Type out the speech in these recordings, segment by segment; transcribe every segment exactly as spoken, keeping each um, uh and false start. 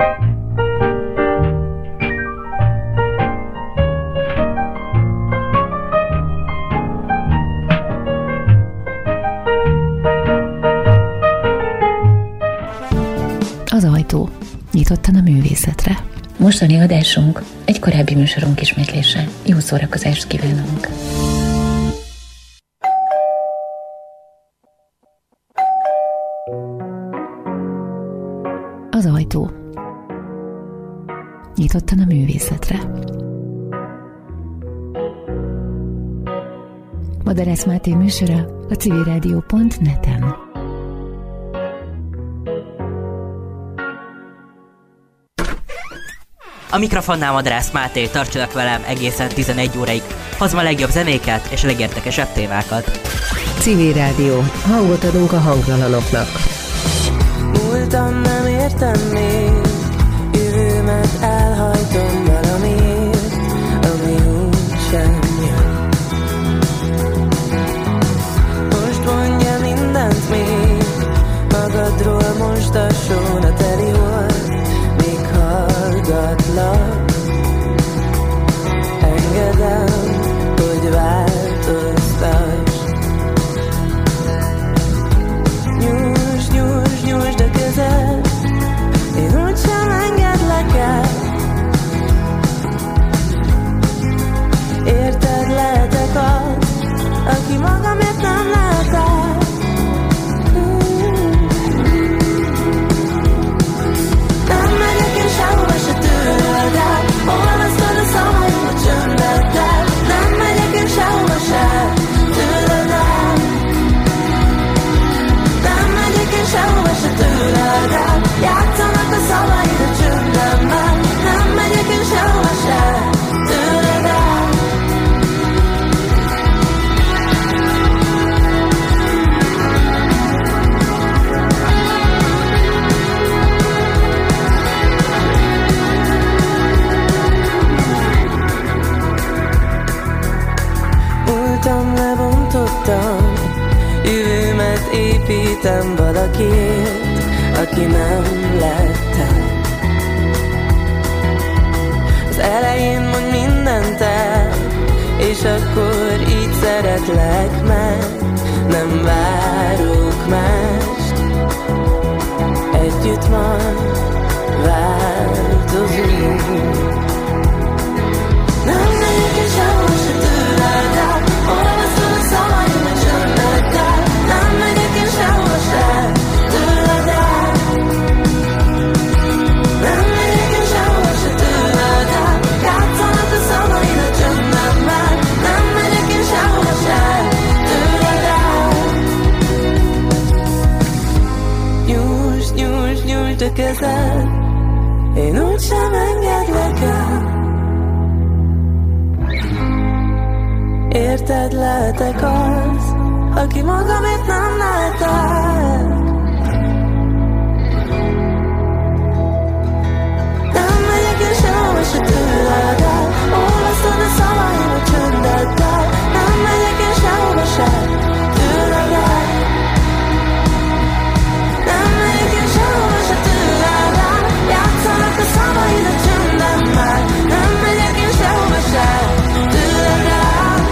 Az ajtó nyitottan a művészetre. Mostani adásunk egy korábbi műsorunk ismétlése. Jó szórakozást kívánunk! Az ajtó nyitottan a művészetre. Madarász Máté műsora a civilrádió pont net-en. A mikrofonnál Madarász Máté, tartsanak velem egészen tizenegy óráig. Hozom a legjobb zenéket és a legértekesebb témákat. Civil Rádió. Hangot adunk a hangtalanoknak. Múltam nem értem még, jövőmet elhajtom valamiért, ami úgysem jön. Most mondja mindent még, magadról mosdasson a teli hold, még hallgatlak. Engedem, hogy változtass. Nyújts, nyújts, nyújtsd a kezed, én úgysem engedlek el. Érted, lehetek az, aki magamért nem lehet el. Nem megyek én sehova se tőled el, olvasztod a szavaim a csöndeddel. Nem megyek én sehova se tőled el. Nem megyek én sehova se tőled el, játszanak a szavaid a csöndemmel. Nem megyek én sehova se tőled el. Múltam, lebontottam, jövőmet építem valakiért, aki nem lettem. Az elején mond mindent el, és akkor így szeretlek meg. Nem várok mást, együtt majd változunk. Nem megyek én sehova se tőled el, olvasztod a szavaim a csöndeddel. Nem megyek én sehova se tőled el. Nem megyek én sehova se tőled el, játszanak a szavaid a csöndemmel. Nem megyek én sehova se tőled el. Nyújtsd, nyújtsd, nyújtsd a kezed, én úgysem engedlek el. Érted, lehetek az, aki magamért nem lehetek. Nem megyek én sehova se tőled el, olvasztod a szavaim a csöndeddel. Nem megyek én sehova se tőled el. Nem megyek én sehova se tőled el, játszanak a szavaid a csöndemmel. Nem megyek én sehova se tőled el.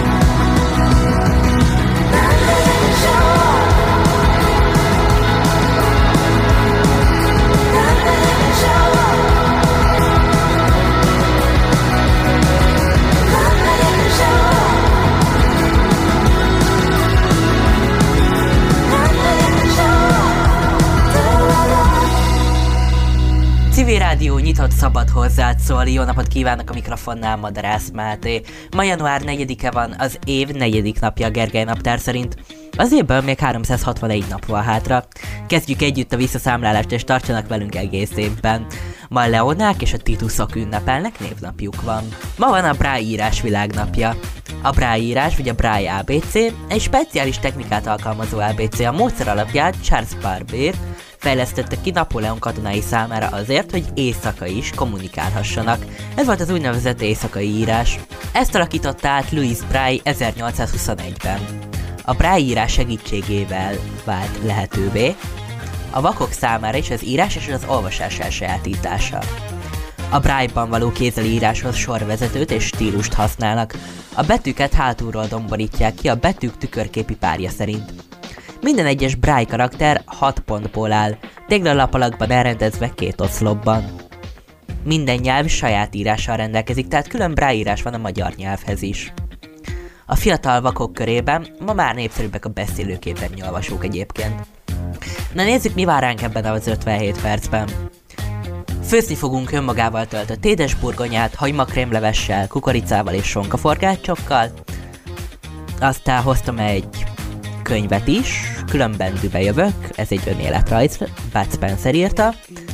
Civil Rádió nyitott, szabad hozzád szólni. Jó napot kívánok, a mikrofonnál Madarász Máté. Ma január negyedike van, az év negyedik napja a Gergely naptár szerint. Az évből még háromszázhatvanegy nap van hátra. Kezdjük együtt a visszaszámlálást, és tartsanak velünk egész évben. Ma a Leonák és a Titusok ünnepelnek, névnapjuk van. Ma van a Braille írás világnapja. A Braille írás, vagy a Braille á bé cé egy speciális technikát alkalmazó á bé cé. A módszer alapját Charles Babbage fejlesztette ki Napóleon katonái számára azért, hogy éjszaka is kommunikálhassanak. Ez volt az úgynevezett éjszakai írás. Ezt alakította át Louis Braille ezernyolcszázhuszonegyben. A Braille írás segítségével vált lehetővé, a vakok számára is az írás és az olvasás elsajátítása. A Braille-ban való kézzelíráshoz sorvezetőt és stílust használnak, a betűket hátulról domborítják ki a betűk tükörképi párja szerint. Minden egyes Braille karakter hat pontból áll, téglalap alakban elrendezve két oszlopban. Minden nyelv saját írással rendelkezik, tehát külön Braille írás van a magyar nyelvhez is. A fiatal vakok körében ma már népszerűbbek a beszélő képernyőolvasók egyébként. Na nézzük, mi vár ránk ebben az ötvenhét percben. Főzni fogunk önmagával töltött édesburgonyát, hagymakrémlevessel, kukoricával és sonkaforgácsokkal. Aztán hoztam egy könyvet is, Különben dübe jövök, ez egy önéletrajz, Bud Spencer írta,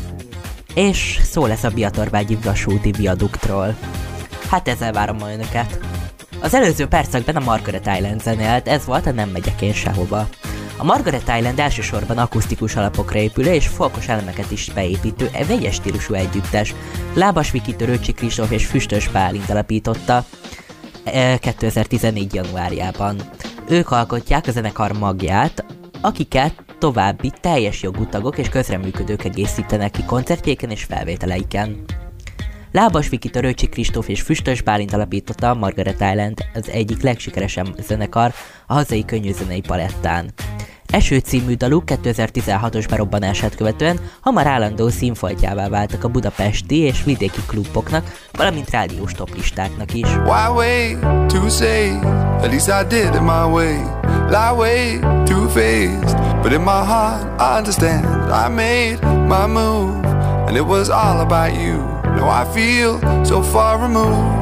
és szó lesz a Biatorbágyi vasúti viaduktról. Hát ezzel várom ma önöket. Az előző percekben a Margaret Island zenélt, ez volt a Nem megyek én sehova. A Margaret Island elsősorban akusztikus alapokra épülő és folkos elemeket is beépítő, egy vegyes stílusú együttes. Lábas Viki, Törőcsi Kristóf és Füstös Bálint alapította kétezer-tizennégy. januárjában. Ők alkotják a zenekar magját, akiket további teljes jogú tagok és közreműködők egészítenek ki koncertjéken és felvételeiken. Lábas Viki, Törőcsi Kristóf és Füstös Bálint alapította a Margaret Island, az egyik legsikeresebb zenekar a hazai könnyűzenei palettán. Eső című daluk kétezer-tizenhatos berobbanását követően hamar állandó színfoltjává váltak a budapesti és vidéki kluboknak, valamint rádiós toplistáknak is. Why wait to say, at least I did it my way. Lie way too faced, but in my heart I understand. I made my move, and it was all about you. Now I feel so far removed.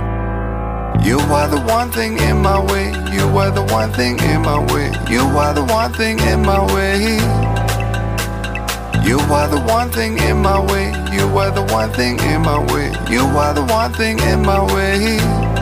You are the one thing in my way. You are the one thing in my way. You are the one thing in my way. You are the one thing in my way. You are the one thing in my way. You are the one thing in my way.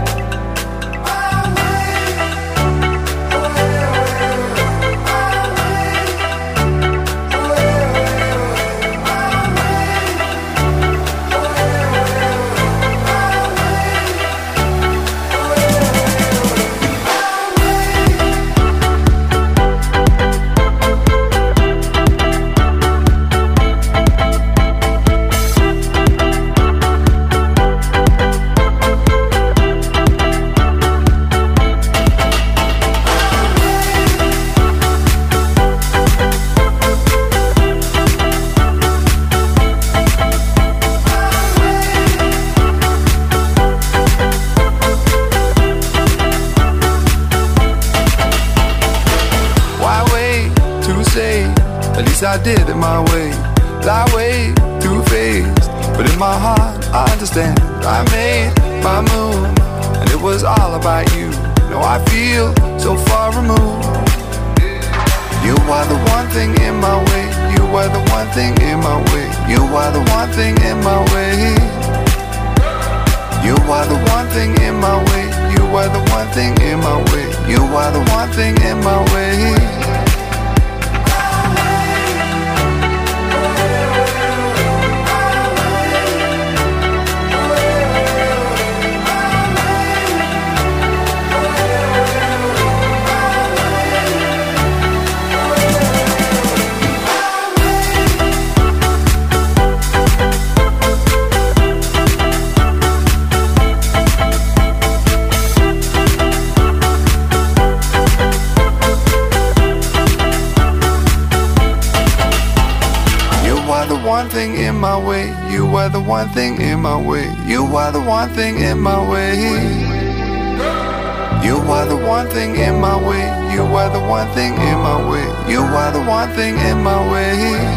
I did it my way. Lie way too faced, but in my heart I understand. I made my move, and it was all about you. Now I feel so far removed. You are the one thing in my way. You are the one thing in my way. You are the one thing in my way. You are the one thing in my way. You are the one thing in my way. You are the one thing in my way. One thing in my way, you are the one thing in my way. You are the one thing in my way. You are the one thing in my way. You are the one thing in my way. You are the one thing in my way.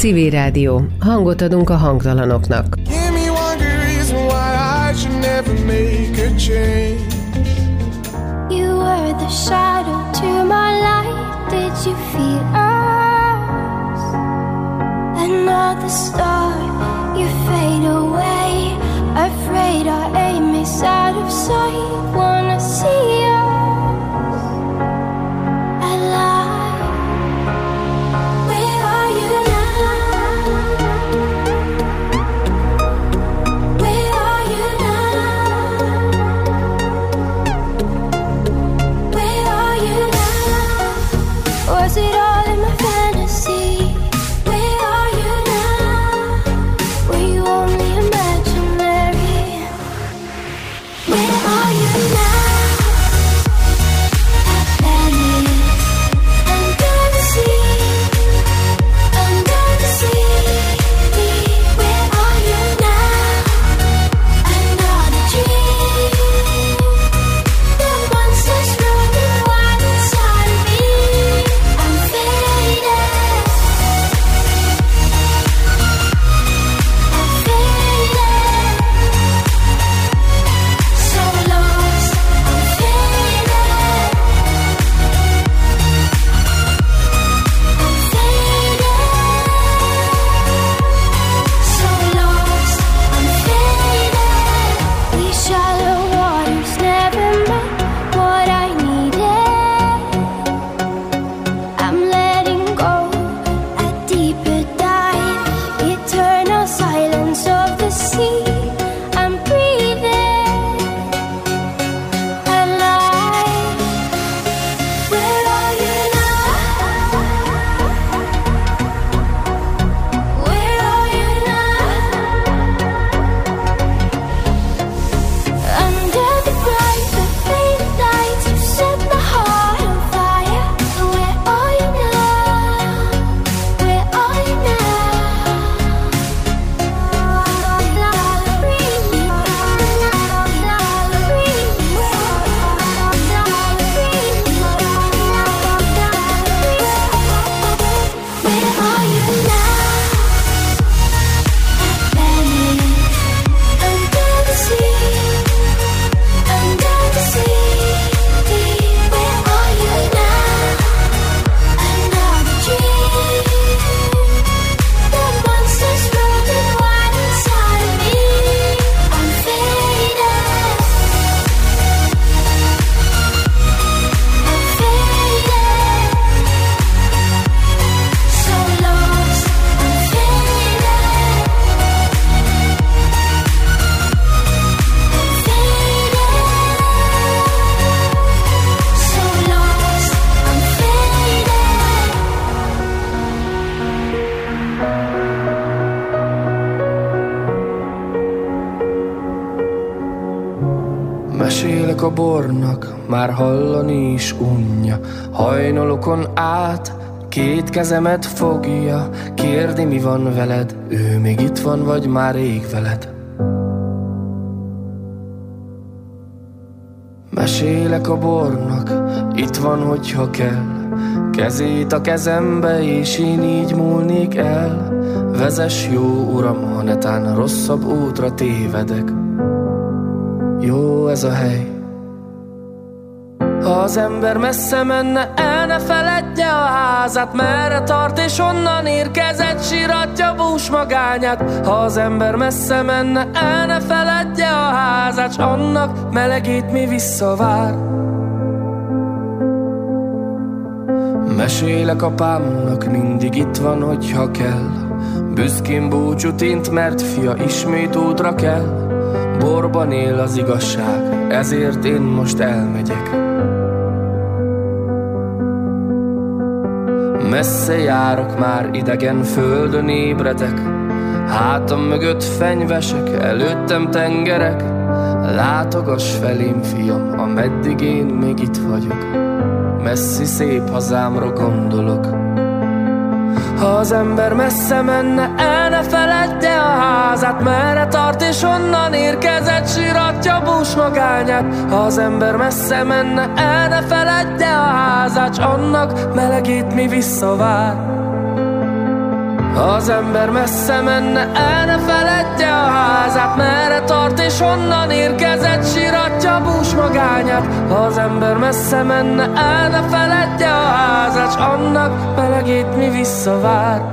Civil Rádió. Hangot adunk a hangtalanoknak. Give me one good reason why I should never make a change. You were the shadow to my light. Did you feel us? Another star, you fade away. Afraid our aim is out of sight. Wanna see us alive. Where are you now? Where are you now? Where are you now? Was it all in my fantasy? Where are you now? Were you only imaginary? Where are you now? Under the sea, under the sea. Where are you now? Another dream. The monsters running wild inside of me. I'm faded. I'm faded. So lost. I'm faded. I'm faded. So lost. I'm faded. These shallow waters never met what I needed. I'm letting go a deeper dive. Eternal silence of the sea. I'm breathing alive. Where are you now? Where are you now? Under the bright, the faded lights, you set my heart on fire. Where are you now? Where are you Where are you now? Under the sea, under the sea. Where are you now? Another dream. The monsters running wild inside of me. I'm faded. I'm faded. So lost. I'm faded. I'm faded. So lost. I'm Mesélek a bornak, már hallani is unja. Hajnalokon át, két kezemet fogja. Kérdi, mi van veled, ő még itt van, vagy már rég veled. Mesélek a bornak, itt van, hogyha kell. Kezét a kezembe, és én így múlnék el. Vezess, jó uram, ha netán rosszabb útra tévedek. Jó ez a hely. Ha az ember messze menne, el ne feledje a házát. Merre tart és onnan érkezett, síratja bús magányát. Ha az ember messze menne, el ne feledje a házát, s annak melegét mi visszavár. Mesélek apámnak, mindig itt van, hogyha kell. Büszkén búcsút int, mert fia ismét útra kell. Borban él az igazság, ezért én most elmegyek. Messze járok, már idegen földön ébredek. Hátam mögött fenyvesek, előttem tengerek. Látogass felém, fiam, ameddig én még itt vagyok. Messzi szép hazámra gondolok. Ha az ember messze menne, el ne feledje a házát. Merre tart és onnan érkezett, síratja bús magányát. Ha az ember messze menne, el ne feledje a házát, s annak melegét mi visszavár. Ha az ember messze menne, el ne feledje a házát, merre tart és honnan érkezett, síratja bús magányát. Ha az ember messze menne, el ne feledje a házát, s annak melegét mi visszavár.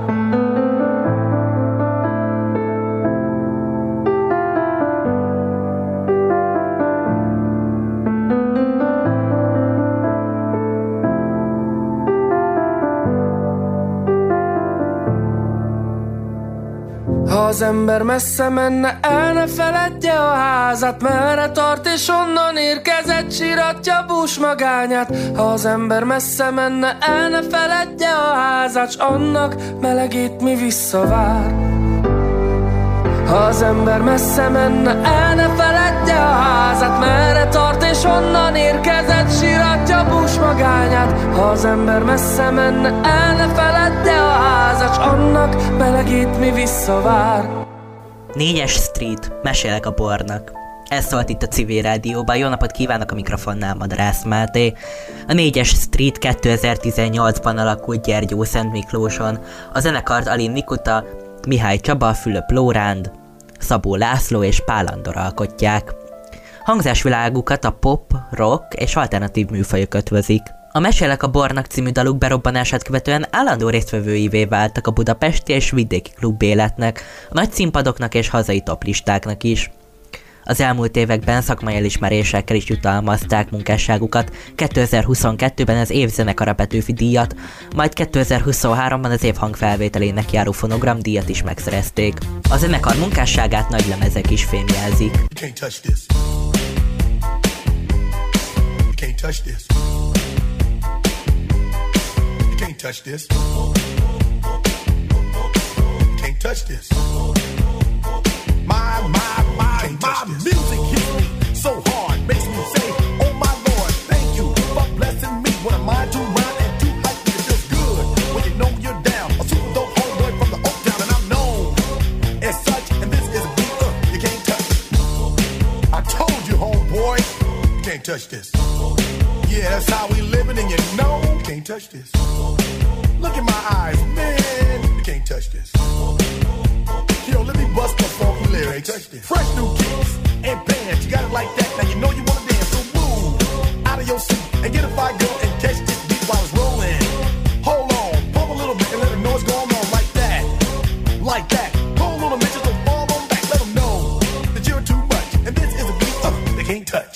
Ha az ember messze menne, el ne feledje a házat, merre tart és honnan érkezett, síratja bús magányát. Ha az ember messze menne, el ne feledje a házat, s annak melegét mi visszavár. Ha az ember messze menne, el ne feledje a házat, merre tart és honnan érkezett, síratja bús magányát. Ha az ember messze menne, el ne feledje a házat, s annak melegét mi visszavár. Négyes Street, mesélek a bornak. Ez szólt itt a Civil Rádióban. Jó napot kívánok, a mikrofonnál Madarász Máté. A négyes Street kétezer-tizennyolcban alakult Gyergyószentmiklóson. A zenekart Alin Nikuta, Mihály Csaba, Fülöp Lóránd, Szabó László és Pál Andor alkotják. Hangzásvilágukat a pop, rock és alternatív műfajok ötvözik. A Mesélek a bornak című daluk berobbanását követően állandó résztvevőivé váltak a budapesti és vidéki klubéletnek, a nagy színpadoknak és hazai toplistáknak is. Az elmúlt években szakmai elismerésekkel is jutalmazták munkásságukat, kétezer-huszonkettőben az év zenekara Petőfi díjat, majd kétezer-huszonháromban az év hangfelvételének járó fonogramdíjat is megszerezték. A zenekar munkásságát nagy lemezek is fémjelzik. Touch this. Can't touch this. My, my, my, my music hits me so hard, makes me say, oh my Lord, thank you for blessing me. When I'm mind too round and too hype, it feels good when you know you're down. A super dope homeboy from the Oak Town, and I'm known as such. And this is a beat uh, you can't touch. I told you, homeboy, you can't touch this. Yeah, that's how we living, and you know you can't touch this. Look in my eyes, man, you can't touch this. Yo, let me bust the funky lyrics. Fresh new kicks and bands, you got it like that. Now you know you wanna dance, so move out of your seat and get a fire girl and catch this beat while it's rolling. Hold on, pump a little bit and let them know what's going on like that, like that. Hold on a minute, just fall on back, let them know that you're too much. And this is a beat uh, they can't touch.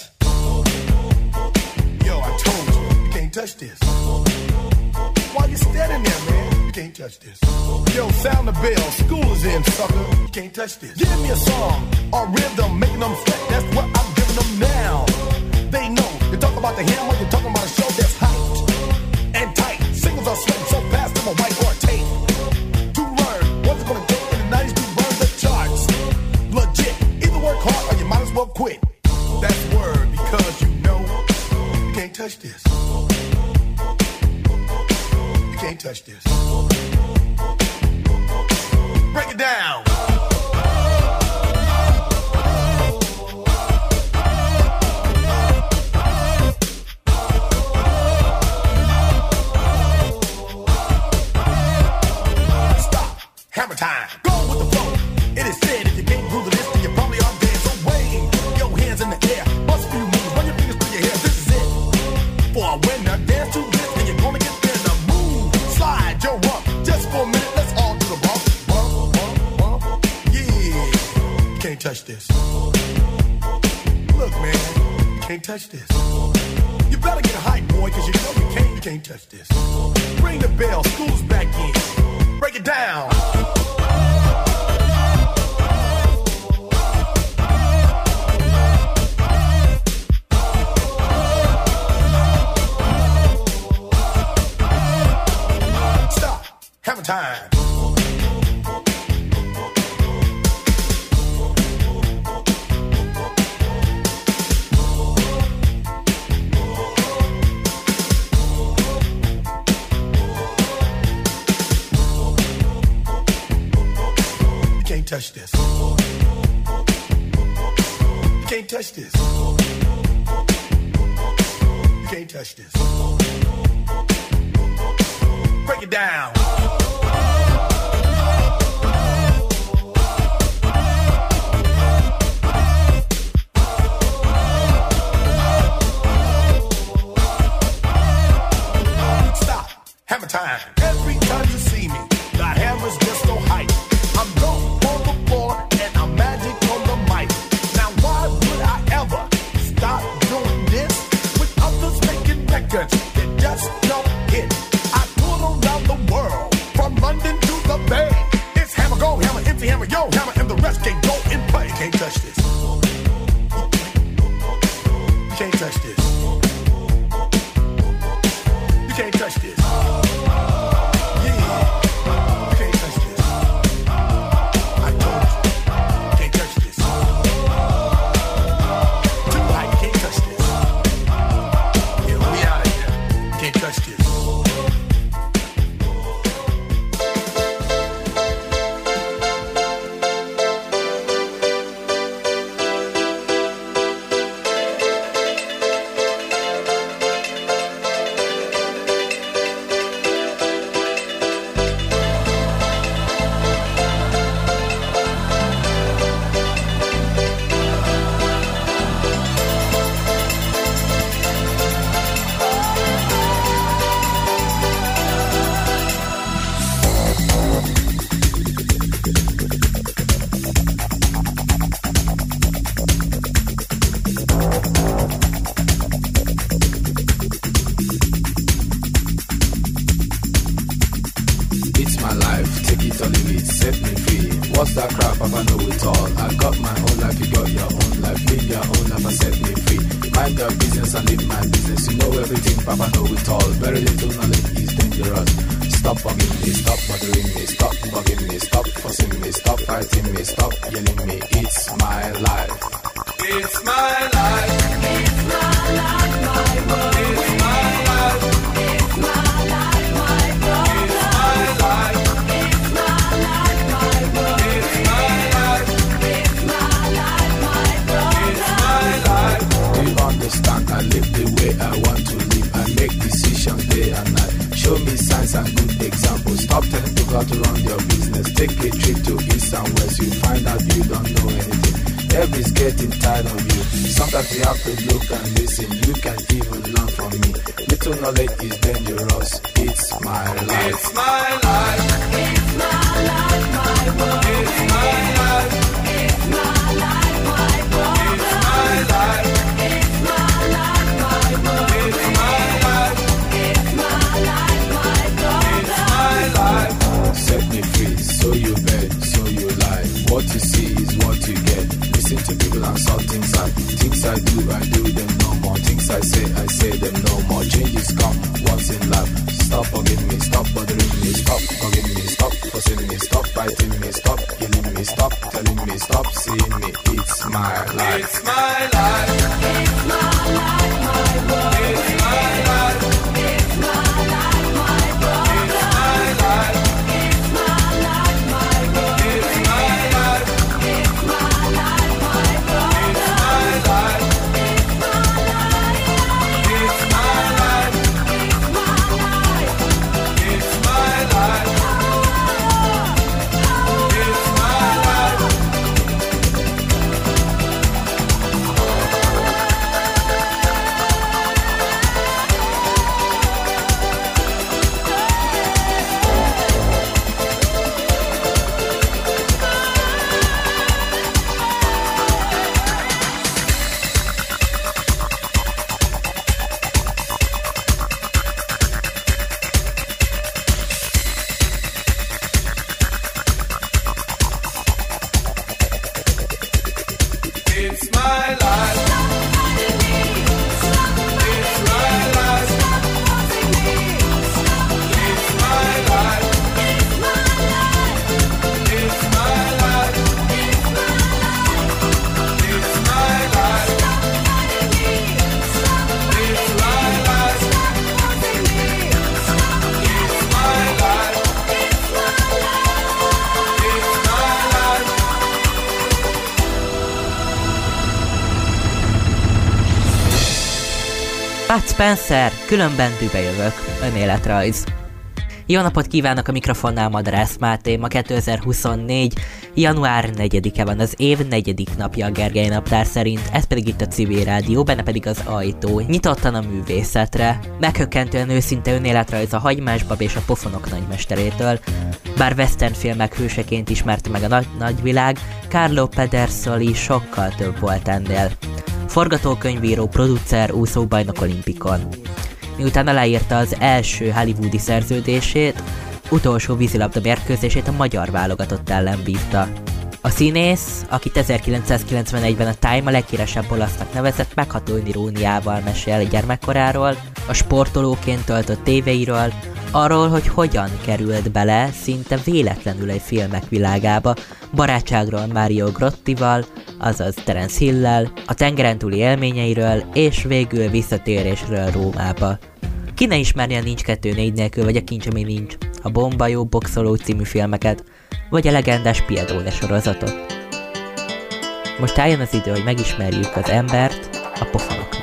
Yo, I told you, you can't touch this. Why you standing there, man? You can't touch this. Yo, sound the bell. School is in, sucker. You can't touch this. Give me a song or rhythm, making them sweat. That's what I'm giving them now. They know. You talk about the hammer, you're talking about a show that's hyped and tight. Singles are sweating so fast, I'm a white or tape. To learn what's it gonna take in the nineties to burn the charts. Legit. Either work hard or you might as well quit. That's word because you know you can't touch this. Can't touch this. Break it down. Stop. Hammer time. Go with the flow. It is said if you can't groove the list, then you probably are dead. So wave your hands in the air. Bust a few moves. Run your fingers through your hair. This is it. For a winner, dance to this, and you're gonna get there. Now move. Slide your rump. Just for a minute, let's all do the bump. Bump, bump, bump. Yeah. Can't touch this. Look, man. Can't touch this. You better get hype, boy, cause you know you can't, you can't touch this. Ring the bell. School's back in. Break it down. Hammer time. You can't touch this. You can't touch this. You can't touch this. Break it down. Every time you see me, the hammer's just so hype. I'm dope on the floor and I'm magic on the mic. Now why would I ever stop doing this? With others making records that just don't hit. I tour around the world, from London to the Bay. It's hammer go, hammer empty, hammer yo, hammer, and the rest can go and play. You can't touch this. You can't touch this. You can't touch this. Bud Spencer, különben dübe jövök, önéletrajz. Jó napot kívánok, a mikrofonnál Madarász Máté. Ma kétezer-huszonnégy. január negyedike van, az év negyedik napja a Gergely naptár szerint, ez pedig itt a Civil Rádió, benne pedig az Ajtó, nyitottan a művészetre. Meghökkentően őszinte önéletrajz a Hagymásbab és a Pofonok nagymesterétől. Bár western filmek hőseként ismerte meg a nagy nagyvilág, Carlo Pedersoli sokkal több volt ennél. Forgatókönyvíró, producer, úszóbajnok olimpikon. Miután aláírta az első hollywoodi szerződését, utolsó vízilabda mérkőzését a magyar válogatott ellen vívta. A színész, akit ezerkilencszázkilencvenegyben a Time a leghíresebb olasznak nevezett, megható öniróniával mesél gyermekkoráról, a sportolóként töltött éveiről, arról, hogy hogyan került bele szinte véletlenül egy filmek világába, barátságról Mario Grottival, azaz Terence Hill-lel, a tengeren túli élményeiről, és végül visszatérésről Rómába. Ki ne ismerje a Nincs kettő négy nélkül, vagy a Kincs, ami nincs, a Bomba jó boxoló című filmeket, vagy a legendás Piedone sorozatot. Most eljön az idő, hogy megismerjük az embert a pofonoknak.